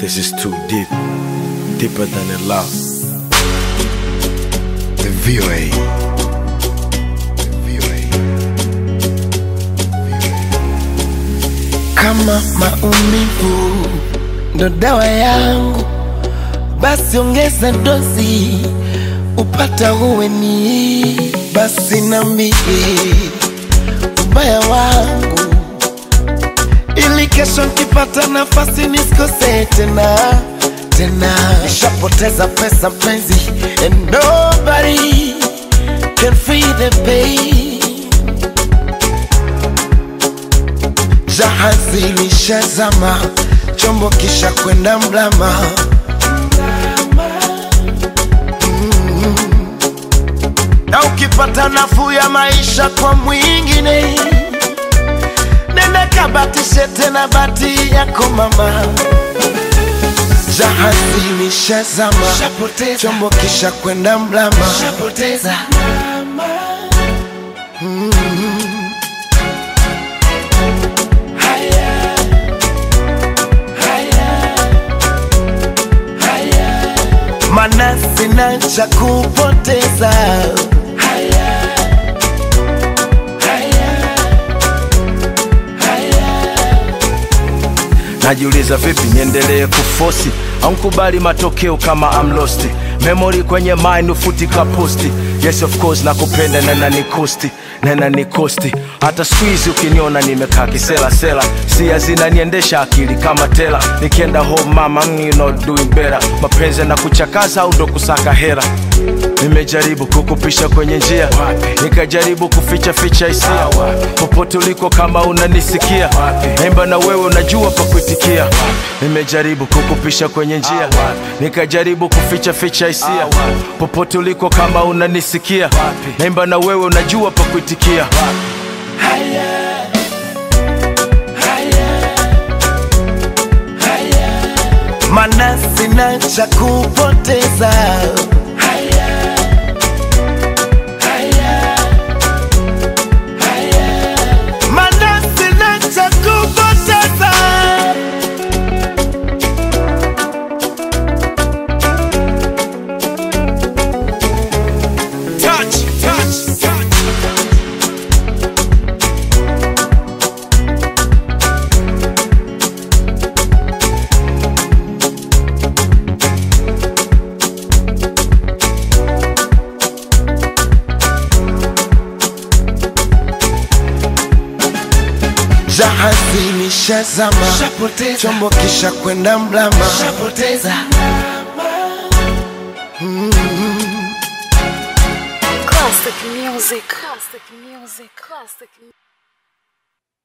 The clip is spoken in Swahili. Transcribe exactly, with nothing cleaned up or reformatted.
This is too deep, deeper than a love. The V O A. V O A. Kama maumivu ndo dawa yangu, basi ongeza dozi upata uweni. Basi nambie ubaya wangu, ili kesho nikipata nafasi nisikose tena tena. Nishapoteza pesa mpenzi, and nobody can feel the pain. Jahazi lishazama, chombo kisha kwenda mlama. mm. Na ukipata nafuu ya maisha kwa mwingine, nenda kabatishe tena bati yako mama. Jahazi lishazama, chombo kisha kwenda mlama. mm. Mana sina cha kupoteza. Haya, haya, haya. Najiuliza vipi niendelee kufosi au kubali matokeo kama I'm lost. Memory kwenye mind ufutika posti. Yes of course nakupenda na nanikosti, na nanikosti. Hata squeeze ukiniona nimekaa kisela sela, si azina niendesha akili kama tela. Nikienda home mama, you know doing better. Mapenzi na kuchakaza au ndo kusaka hera. Nimejaribu kukupisha kwenye njia, nikajaribu kuficha ficha hisia. Popote uliko kama unanisikia, naimba na wewe unajua pa kuitikia. Nimejaribu kukupisha kwenye njia, nikajaribu kuficha ficha hisia. Popote uliko kama unanisikia, naimba na wewe unajua pa kuitikia. Haya, haya, haya. Mana sina cha kupoteza. Jahazi lishazama, chombo kisha kwenda mlama. mm. Classic music. Classic music. Classic music.